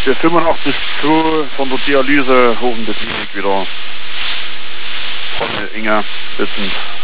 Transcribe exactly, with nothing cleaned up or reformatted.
der fünfundachtzig zwei von der Dialyse hoch in der Klinik wieder. Von der Inge sitzend.